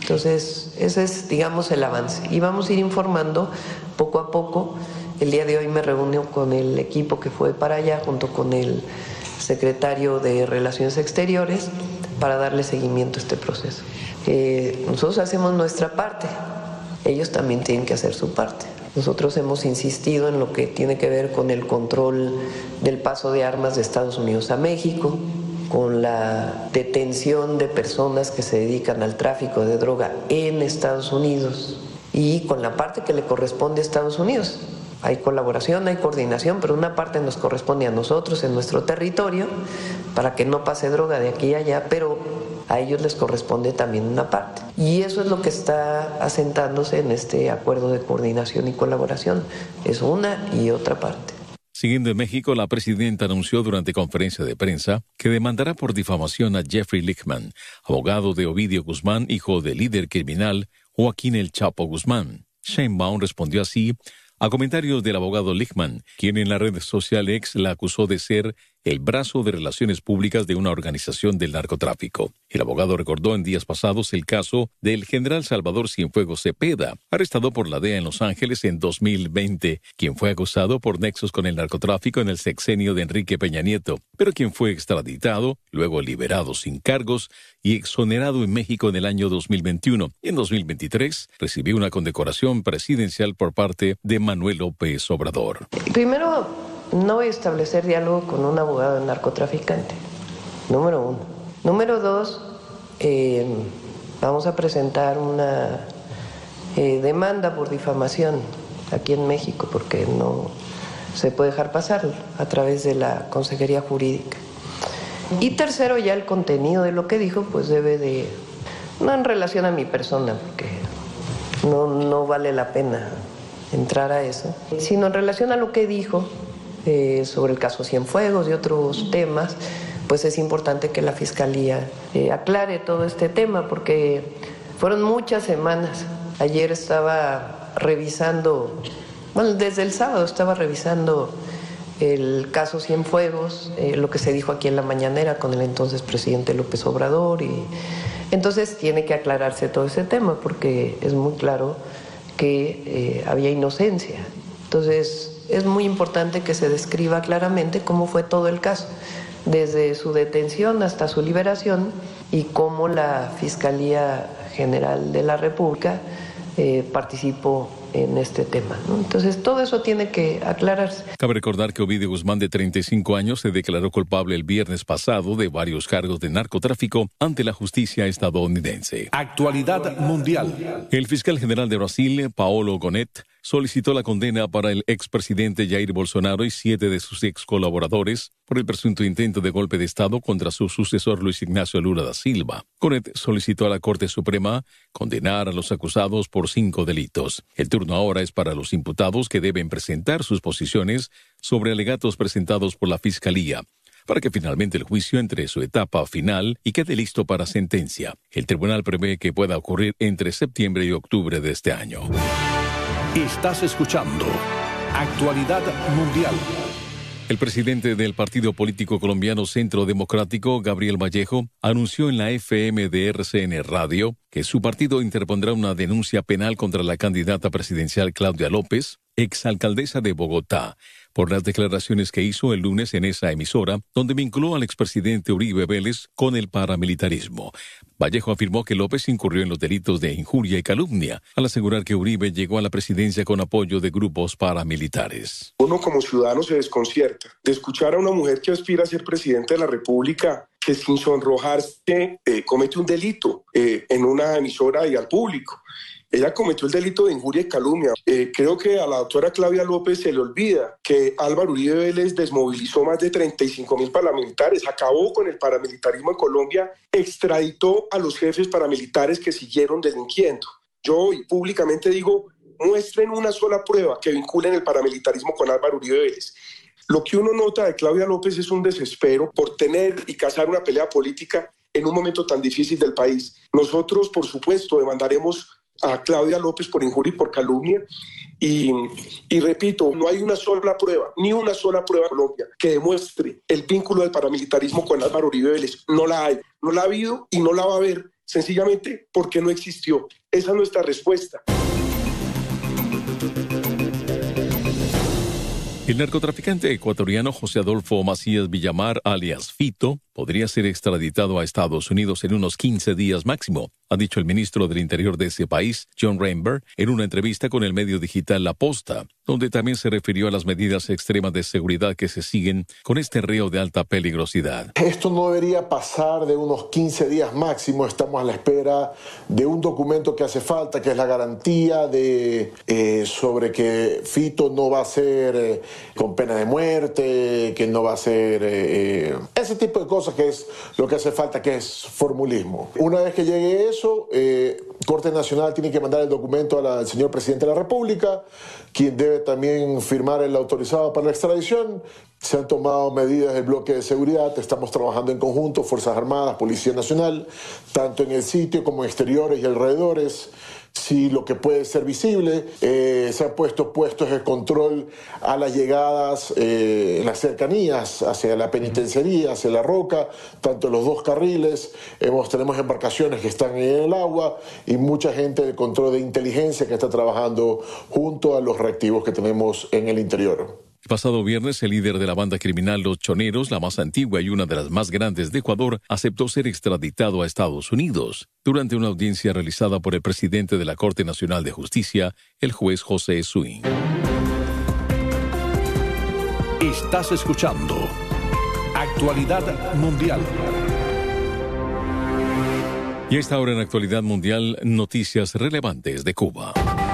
Entonces, ese es, digamos, el avance. Y vamos a ir informando poco a poco. El día de hoy me reuní con el equipo que fue para allá, junto con el secretario de Relaciones Exteriores, para darle seguimiento a este proceso. Nosotros hacemos nuestra parte, ellos también tienen que hacer su parte. Nosotros hemos insistido en lo que tiene que ver con el control del paso de armas de Estados Unidos a México, con la detención de personas que se dedican al tráfico de droga en Estados Unidos y con la parte que le corresponde a Estados Unidos. Hay colaboración, hay coordinación, pero una parte nos corresponde a nosotros en nuestro territorio para que no pase droga de aquí a allá, pero a ellos les corresponde también una parte. Y eso es lo que está asentándose en este acuerdo de coordinación y colaboración. Es una y otra parte. Siguiendo en México, la presidenta anunció durante conferencia de prensa que demandará por difamación a Jeffrey Lichtman, abogado de Ovidio Guzmán, hijo del líder criminal Joaquín El Chapo Guzmán. Sheinbaum respondió así a comentarios del abogado Lichtman, quien en la red social X la acusó de ser el brazo de relaciones públicas de una organización del narcotráfico. El abogado recordó en días pasados el caso del general Salvador Cienfuegos Cepeda, arrestado por la DEA en Los Ángeles en 2020, quien fue acusado por nexos con el narcotráfico en el sexenio de Enrique Peña Nieto, pero quien fue extraditado, luego liberado sin cargos y exonerado en México en el año 2021. En 2023 recibió una condecoración presidencial por parte de Manuel López Obrador. Primero, no voy a establecer diálogo con un abogado narcotraficante, número uno. Número dos, vamos a presentar una demanda por difamación aquí en México, porque no se puede dejar pasar a través de la Consejería Jurídica. Y tercero, ya el contenido de lo que dijo, pues debe de, no en relación a mi persona, porque no vale la pena entrar a eso, sino en relación a lo que dijo sobre el caso Cienfuegos y otros temas, pues es importante que la Fiscalía aclare todo este tema, porque fueron muchas semanas. Ayer estaba revisando, bueno, desde el sábado estaba revisando el caso Cienfuegos, lo que se dijo aquí en la mañanera con el entonces presidente López Obrador, y entonces tiene que aclararse todo ese tema, porque es muy claro que había inocencia. Entonces es muy importante que se describa claramente cómo fue todo el caso, desde su detención hasta su liberación, y cómo la Fiscalía General de la República participó en este tema, ¿no? Entonces todo eso tiene que aclararse. Cabe recordar que Ovidio Guzmán, de 35 años, se declaró culpable el viernes pasado de varios cargos de narcotráfico ante la justicia estadounidense. Actualidad mundial. El fiscal general de Brasil, Paolo Gonet, solicitó la condena para el expresidente Jair Bolsonaro y 7 de sus ex colaboradores por el presunto intento de golpe de Estado contra su sucesor Luis Ignacio Lula da Silva. Gonet solicitó a la Corte Suprema condenar a los acusados por 5 delitos. El turno ahora es para los imputados, que deben presentar sus posiciones sobre alegatos presentados por la Fiscalía, para que finalmente el juicio entre su etapa final y quede listo para sentencia. El tribunal prevé que pueda ocurrir entre septiembre y octubre de este año. Estás escuchando Actualidad Mundial. El presidente del partido político colombiano Centro Democrático, Gabriel Vallejo, anunció en la FM de RCN Radio que su partido interpondrá una denuncia penal contra la candidata presidencial Claudia López, exalcaldesa de Bogotá, por las declaraciones que hizo el lunes en esa emisora, donde vinculó al expresidente Uribe Vélez con el paramilitarismo. Vallejo afirmó que López incurrió en los delitos de injuria y calumnia, al asegurar que Uribe llegó a la presidencia con apoyo de grupos paramilitares. Uno como ciudadano se desconcierta de escuchar a una mujer que aspira a ser presidente de la República, que sin sonrojarse comete un delito en una emisora y al público. Ella cometió el delito de injuria y calumnia. Creo que a la doctora Claudia López se le olvida que Álvaro Uribe Vélez desmovilizó más de 35.000 paramilitares, acabó con el paramilitarismo en Colombia, extraditó a los jefes paramilitares que siguieron delinquiendo. Yo hoy públicamente digo, muestren una sola prueba que vinculen el paramilitarismo con Álvaro Uribe Vélez. Lo que uno nota de Claudia López es un desespero por tener y cazar una pelea política en un momento tan difícil del país. Nosotros, por supuesto, demandaremos a Claudia López por injuria y por calumnia, y repito, no hay una sola prueba, ni una sola prueba en Colombia que demuestre el vínculo del paramilitarismo con Álvaro Uribe Vélez. No la hay, no la ha habido y no la va a haber sencillamente porque no existió. Esa es nuestra respuesta. El narcotraficante ecuatoriano José Adolfo Macías Villamar, alias Fito, podría ser extraditado a Estados Unidos en unos 15 días máximo, ha dicho el ministro del Interior de ese país, John Rainbow, en una entrevista con el medio digital La Posta, donde también se refirió a las medidas extremas de seguridad que se siguen con este reo de alta peligrosidad. Esto no debería pasar de unos 15 días máximo. Estamos a la espera de un documento que hace falta, que es la garantía sobre que Fito no va a ser con pena de muerte, que no va a ser ese tipo de cosas, que es lo que hace falta, que es formulismo. Una vez que llegue eso, Corte Nacional tiene que mandar el documento al señor presidente de la República, quien debe también firmar el autorizado para la extradición. Se han tomado medidas del bloque de seguridad, estamos trabajando en conjunto, Fuerzas Armadas, Policía Nacional, tanto en el sitio como en exteriores y alrededores. Si lo que puede ser visible, se han puesto puestos de control a las llegadas en las cercanías, hacia la penitenciaría, hacia La Roca, tanto en los dos carriles. Tenemos embarcaciones que están en el agua y mucha gente de control de inteligencia que está trabajando junto a los reactivos que tenemos en el interior. El pasado viernes, el líder de la banda criminal Los Choneros, la más antigua y una de las más grandes de Ecuador, aceptó ser extraditado a Estados Unidos durante una audiencia realizada por el presidente de la Corte Nacional de Justicia, el juez José Swing. Estás escuchando Actualidad Mundial. Y a esta hora en Actualidad Mundial, noticias relevantes de Cuba.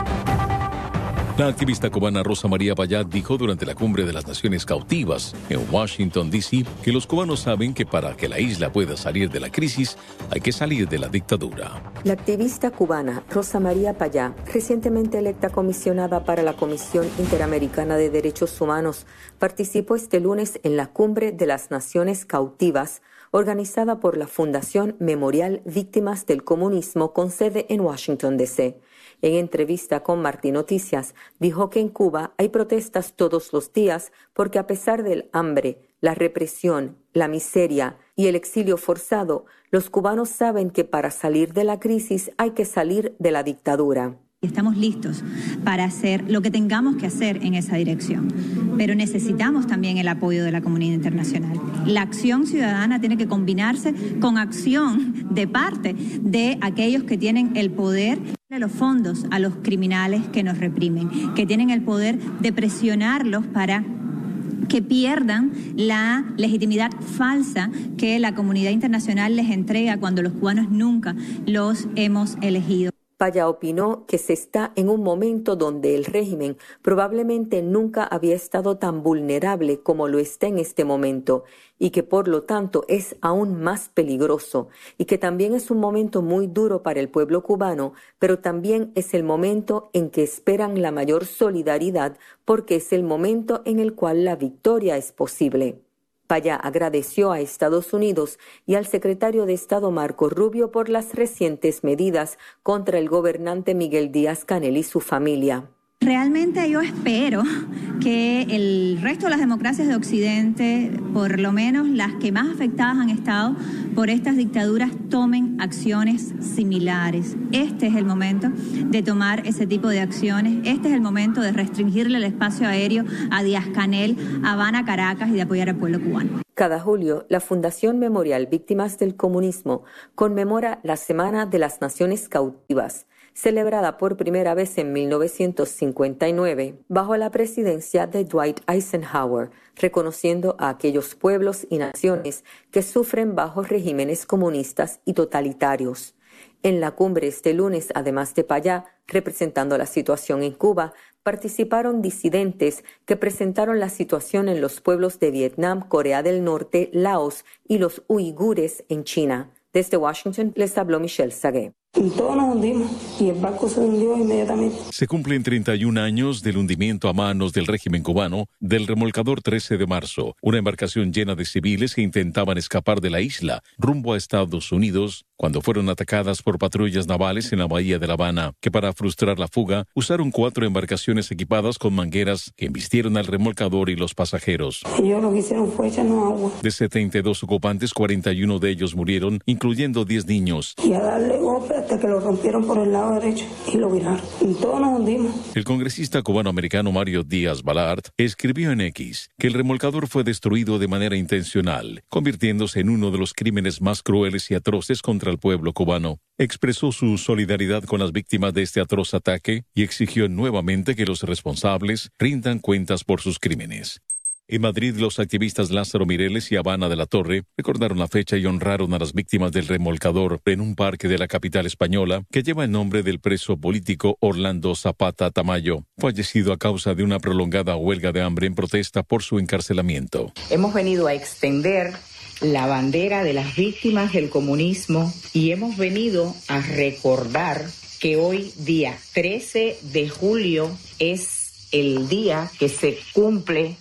La activista cubana Rosa María Payá dijo durante la Cumbre de las Naciones Cautivas en Washington, D.C., que los cubanos saben que para que la isla pueda salir de la crisis, hay que salir de la dictadura. La activista cubana Rosa María Payá, recientemente electa comisionada para la Comisión Interamericana de Derechos Humanos, participó este lunes en la Cumbre de las Naciones Cautivas, organizada por la Fundación Memorial Víctimas del Comunismo con sede en Washington, D.C. En entrevista con Martín Noticias, dijo que en Cuba hay protestas todos los días porque a pesar del hambre, la represión, la miseria y el exilio forzado, los cubanos saben que para salir de la crisis hay que salir de la dictadura. Estamos listos para hacer lo que tengamos que hacer en esa dirección, pero necesitamos también el apoyo de la comunidad internacional. La acción ciudadana tiene que combinarse con acción de parte de aquellos que tienen el poder de los fondos a los criminales que nos reprimen, que tienen el poder de presionarlos para que pierdan la legitimidad falsa que la comunidad internacional les entrega cuando los cubanos nunca los hemos elegido. Payá opinó que se está en un momento donde el régimen probablemente nunca había estado tan vulnerable como lo está en este momento y que por lo tanto es aún más peligroso y que también es un momento muy duro para el pueblo cubano, pero también es el momento en que esperan la mayor solidaridad porque es el momento en el cual la victoria es posible. Payá agradeció a Estados Unidos y al secretario de Estado Marco Rubio por las recientes medidas contra el gobernante Miguel Díaz-Canel y su familia. Realmente yo espero que el resto de las democracias de Occidente, por lo menos las que más afectadas han estado por estas dictaduras, tomen acciones similares. Este es el momento de tomar ese tipo de acciones. Este es el momento de restringirle el espacio aéreo a Díaz-Canel, Habana, Caracas y de apoyar al pueblo cubano. Cada julio, la Fundación Memorial Víctimas del Comunismo conmemora la Semana de las Naciones Cautivas, celebrada por primera vez en 1959, bajo la presidencia de Dwight Eisenhower, reconociendo a aquellos pueblos y naciones que sufren bajo regímenes comunistas y totalitarios. En la cumbre este lunes, además de Payá, representando la situación en Cuba, participaron disidentes que presentaron la situación en los pueblos de Vietnam, Corea del Norte, Laos y los uigures en China. Desde Washington les habló Michelle Sagué. Y todos nos hundimos y el barco se hundió inmediatamente. Se cumplen 31 años del hundimiento a manos del régimen cubano del remolcador 13 de marzo, una embarcación llena de civiles que intentaban escapar de la isla rumbo a Estados Unidos cuando fueron atacadas por patrullas navales en la bahía de La Habana, que para frustrar la fuga usaron 4 embarcaciones equipadas con mangueras que embistieron al remolcador y los pasajeros. Ellos lo que hicieron fue echarnos agua. De 72 ocupantes, 41 de ellos murieron, incluyendo 10 niños. Y a darle golpe hasta que lo rompieron por el lado derecho y lo viraron. Y todos nos hundimos. El congresista cubano-americano Mario Díaz Balart escribió en X que el remolcador fue destruido de manera intencional, convirtiéndose en uno de los crímenes más crueles y atroces contra el pueblo cubano. Expresó su solidaridad con las víctimas de este atroz ataque y exigió nuevamente que los responsables rindan cuentas por sus crímenes. En Madrid, los activistas Lázaro Mireles y Habana de la Torre recordaron la fecha y honraron a las víctimas del remolcador en un parque de la capital española que lleva el nombre del preso político Orlando Zapata Tamayo, fallecido a causa de una prolongada huelga de hambre en protesta por su encarcelamiento. Hemos venido a extender la bandera de las víctimas del comunismo y hemos venido a recordar que hoy, día 13 de julio, es el día que se cumple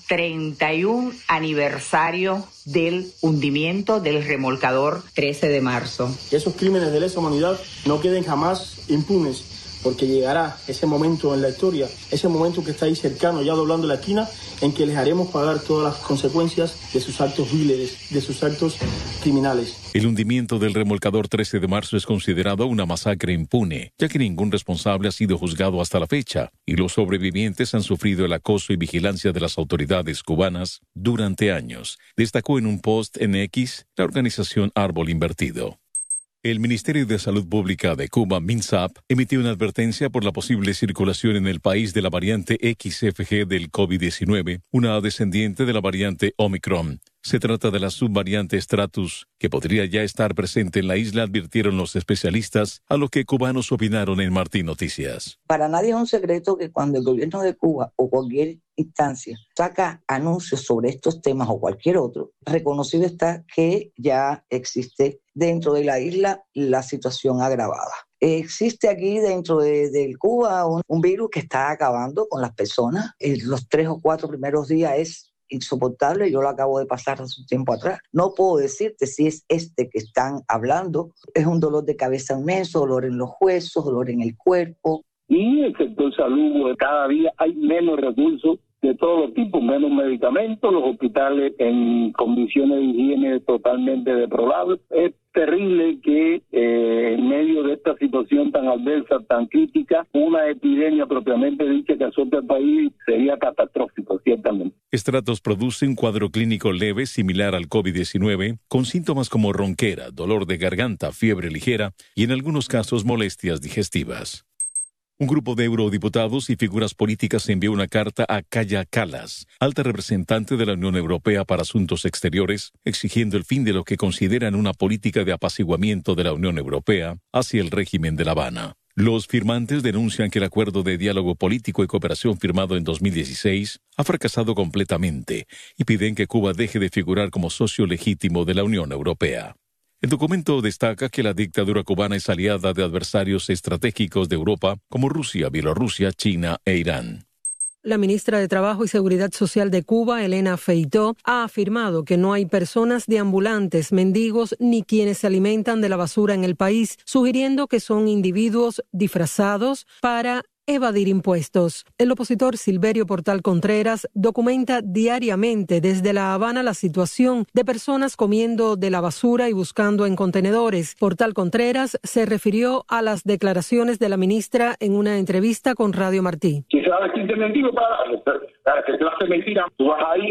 31 aniversario del hundimiento del remolcador 13 de marzo. Que esos crímenes de lesa humanidad no queden jamás impunes, porque llegará ese momento en la historia, ese momento que está ahí cercano, ya doblando la esquina, en que les haremos pagar todas las consecuencias de sus actos viles, de sus actos criminales. El hundimiento del remolcador 13 de marzo es considerado una masacre impune, ya que ningún responsable ha sido juzgado hasta la fecha, y los sobrevivientes han sufrido el acoso y vigilancia de las autoridades cubanas durante años, destacó en un post en X la organización Árbol Invertido. El Ministerio de Salud Pública de Cuba, MINSAP, emitió una advertencia por la posible circulación en el país de la variante XFG del COVID-19, una descendiente de la variante Omicron. Se trata de la subvariante Stratus, que podría ya estar presente en la isla, advirtieron los especialistas, a lo que cubanos opinaron en Martín Noticias. Para nadie es un secreto que cuando el gobierno de Cuba o cualquier instancia saca anuncios sobre estos temas o cualquier otro, reconocido está que ya existe dentro de la isla la situación agravada. Existe aquí dentro de Cuba un virus que está acabando con las personas. Los 3 o 4 primeros días es insoportable, yo lo acabo de pasar hace un tiempo atrás. No puedo decirte si es este que están hablando. Es un dolor de cabeza inmenso, dolor en los huesos, dolor en el cuerpo. Y el sector salud, cada día hay menos recursos de todos los tipos, menos medicamentos, los hospitales en condiciones de higiene totalmente deplorables. Es terrible que en medio de esta situación tan adversa, tan crítica, una epidemia propiamente dicha que azote al país sería catastrófico, ciertamente. Stratus produce un cuadro clínico leve similar al COVID-19, con síntomas como ronquera, dolor de garganta, fiebre ligera y en algunos casos molestias digestivas. Un grupo de eurodiputados y figuras políticas envió una carta a Kaja Kallas, alta representante de la Unión Europea para Asuntos Exteriores, exigiendo el fin de lo que consideran una política de apaciguamiento de la Unión Europea hacia el régimen de La Habana. Los firmantes denuncian que el acuerdo de diálogo político y cooperación firmado en 2016 ha fracasado completamente y piden que Cuba deje de figurar como socio legítimo de la Unión Europea. El documento destaca que la dictadura cubana es aliada de adversarios estratégicos de Europa como Rusia, Bielorrusia, China e Irán. La ministra de Trabajo y Seguridad Social de Cuba, Elena Feitó, ha afirmado que no hay personas deambulantes, mendigos ni quienes se alimentan de la basura en el país, sugiriendo que son individuos disfrazados para evadir impuestos. El opositor Silverio Portal Contreras documenta diariamente desde La Habana la situación de personas comiendo de la basura y buscando en contenedores. Portal Contreras se refirió a las declaraciones de la ministra en una entrevista con Radio Martí. Si se va a vestir de mendigo, para que te vas a mentira, tú vas ahí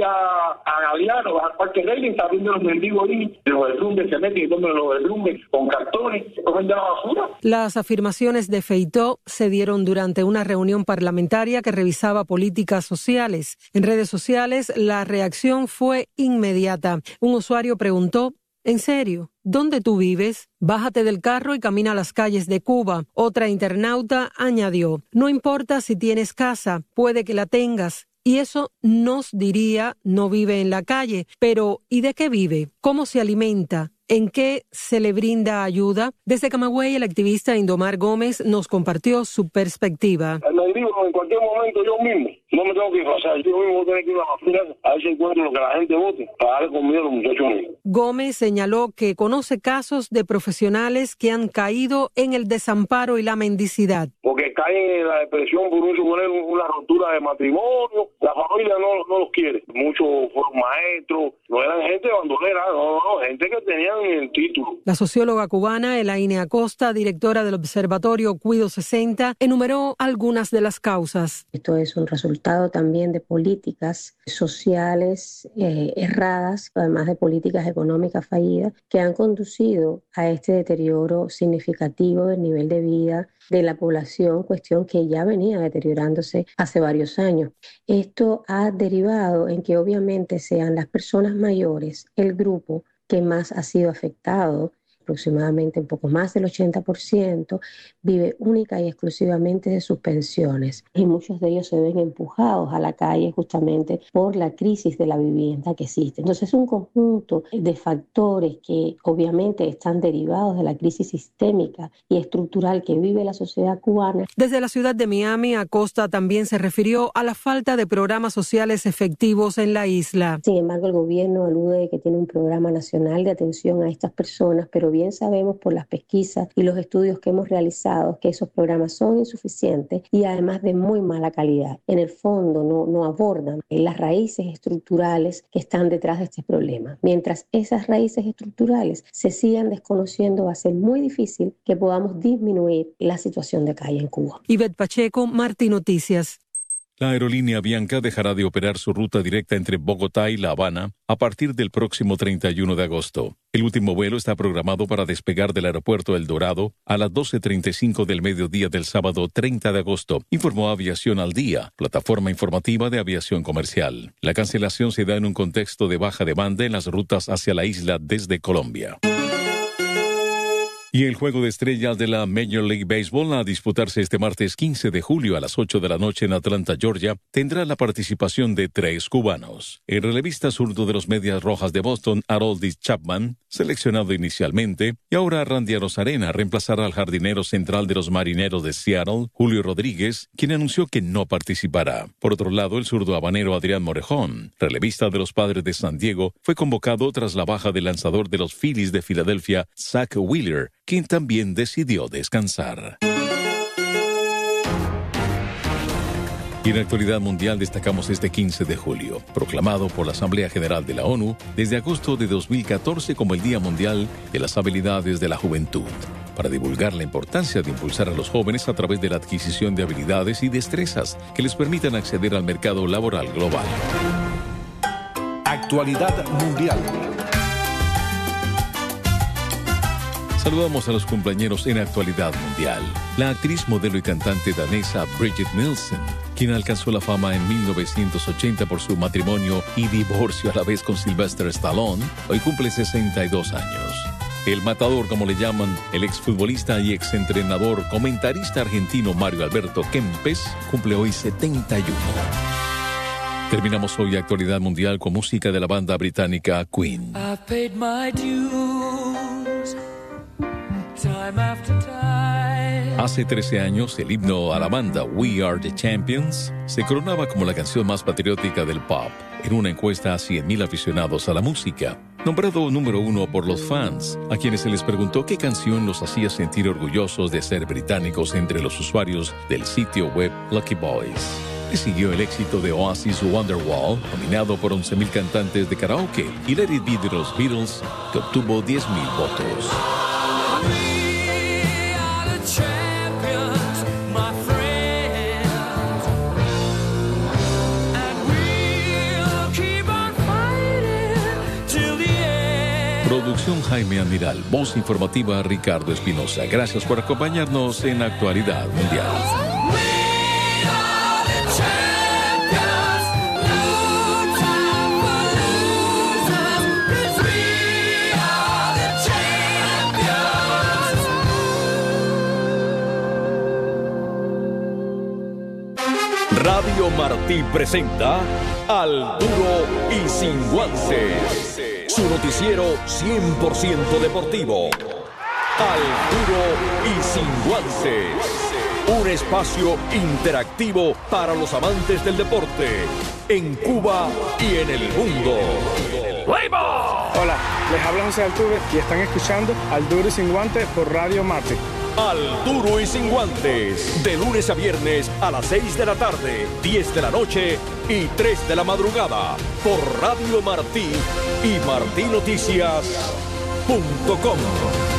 a Galeano, vas al Parque Rey y estás viendo los mendigos ahí, los derrumbes se meten y comen los derrumbes con cartones, comen de la basura. Las afirmaciones de Feitó se dieron durante una reunión parlamentaria que revisaba políticas sociales. En redes sociales, la reacción fue inmediata. Un usuario preguntó: ¿en serio? ¿Dónde tú vives? Bájate del carro y camina a las calles de Cuba. Otra internauta añadió: no importa si tienes casa, puede que la tengas. Y eso nos diría, no vive en la calle. Pero, ¿y de qué vive? ¿Cómo se alimenta? ¿En qué se le brinda ayuda? Desde Camagüey, el activista Indomar Gómez nos compartió su perspectiva. El mendigo en cualquier momento yo mismo, no me tengo que disfrazar, yo mismo voy a tener que ir a la fila a ver si encuentro lo que la gente vote para darle comida a los muchachos míos. Gómez señaló que conoce casos de profesionales que han caído en el desamparo y la mendicidad. Porque caen en la depresión por una ruptura de matrimonio, la familia no los quiere. Muchos fueron maestros, no eran gente bandolera, no, gente que tenían el título. La socióloga cubana Elaine Acosta, directora del Observatorio Cuido 60, enumeró algunas de las causas. Esto es un resultado también de políticas sociales erradas, además de políticas económicas fallidas, que han conducido a este deterioro significativo del nivel de vida de la población, cuestión que ya venía deteriorándose hace varios años. Esto ha derivado en que obviamente sean las personas mayores el grupo que más ha sido afectado. Aproximadamente un poco más del 80% vive única y exclusivamente de sus pensiones, y muchos de ellos se ven empujados a la calle justamente por la crisis de la vivienda que existe. Entonces es un conjunto de factores que obviamente están derivados de la crisis sistémica y estructural que vive la sociedad cubana. Desde la ciudad de Miami, Acosta también se refirió a la falta de programas sociales efectivos en la isla. Sin embargo, el gobierno alude que tiene un programa nacional de atención a estas personas, pero bien sabemos por las pesquisas y los estudios que hemos realizado que esos programas son insuficientes y además de muy mala calidad. En el fondo no abordan las raíces estructurales que están detrás de este problema. Mientras esas raíces estructurales se sigan desconociendo, va a ser muy difícil que podamos disminuir la situación de calle en Cuba. Ivette Pacheco, Martí Noticias. La aerolínea Avianca dejará de operar su ruta directa entre Bogotá y La Habana a partir del próximo 31 de agosto. El último vuelo está programado para despegar del aeropuerto El Dorado a las 12:35 del mediodía del sábado 30 de agosto, informó Aviación al Día, plataforma informativa de aviación comercial. La cancelación se da en un contexto de baja demanda en las rutas hacia la isla desde Colombia. Y el Juego de Estrellas de la Major League Baseball, a disputarse este martes 15 de julio a las 8 de la noche en Atlanta, Georgia, tendrá la participación de 3 cubanos. El relevista zurdo de los Medias Rojas de Boston, Aroldis Chapman, seleccionado inicialmente, y ahora Randy Arozarena reemplazará al jardinero central de los Marineros de Seattle, Julio Rodríguez, quien anunció que no participará. Por otro lado, el zurdo habanero Adrián Morejón, relevista de los Padres de San Diego, fue convocado tras la baja del lanzador de los Phillies de Filadelfia, Zach Wheeler, quien también decidió descansar. Y en la actualidad mundial destacamos este 15 de julio, proclamado por la Asamblea General de la ONU desde agosto de 2014 como el Día Mundial de las Habilidades de la Juventud, para divulgar la importancia de impulsar a los jóvenes a través de la adquisición de habilidades y destrezas que les permitan acceder al mercado laboral global. Actualidad mundial. Saludamos a los cumpleañeros en Actualidad Mundial. La actriz, modelo y cantante danesa Brigitte Nielsen, quien alcanzó la fama en 1980 por su matrimonio y divorcio a la vez con Sylvester Stallone, hoy cumple 62 años. El matador, como le llaman, el exfutbolista y exentrenador, comentarista argentino Mario Alberto Kempes, cumple hoy 71. Terminamos hoy Actualidad Mundial con música de la banda británica Queen. I've paid my dues. Time after time. Hace 13 años, el himno a la banda We Are the Champions se coronaba como la canción más patriótica del pop en una encuesta a 100,000 aficionados a la música, nombrado número 1 por los fans, a quienes se les preguntó qué canción los hacía sentir orgullosos de ser británicos entre los usuarios del sitio web Lucky Boys. Le siguió el éxito de Oasis Wonderwall, nominado por 11,000 cantantes de karaoke, y Let It Be de los Beatles, que obtuvo 10,000 votos. Producción Jaime Admiral, voz informativa Ricardo Espinosa. Gracias por acompañarnos en Actualidad Mundial. Radio Martí presenta Al Duro y Sin Guantes. Su noticiero 100% deportivo. Al duro y sin guantes. Un espacio interactivo para los amantes del deporte. En Cuba y en el mundo. Hola, les habla José Altuve y están escuchando Al Duro y Sin Guantes por Radio Martí. Al Duro y Sin Guantes, de lunes a viernes a las 6 de la tarde, 10 de la noche y 3 de la madrugada, por Radio Martí y martinoticias.com.